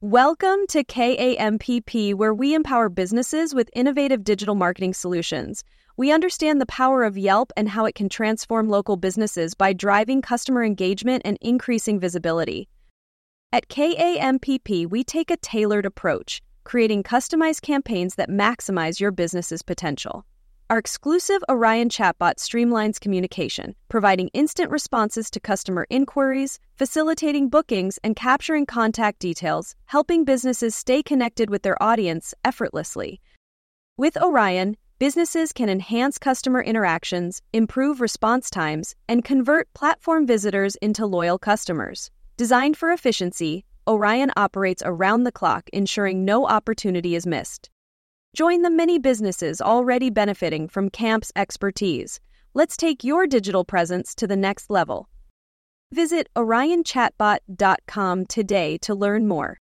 Welcome to KAMPP, where we empower businesses with innovative digital marketing solutions. We understand the power of Yelp and how it can transform local businesses by driving customer engagement and increasing visibility. At KAMPP, we take a tailored approach, creating customized campaigns that maximize your business's potential. Our exclusive Orion chatbot streamlines communication, providing instant responses to customer inquiries, facilitating bookings, and capturing contact details, helping businesses stay connected with their audience effortlessly. With Orion, businesses can enhance customer interactions, improve response times, and convert platform visitors into loyal customers. Designed for efficiency, Orion operates around the clock, ensuring no opportunity is missed. Join the many businesses already benefiting from KAMP's expertise. Let's take your digital presence to the next level. Visit orionchatbot.com today to learn more.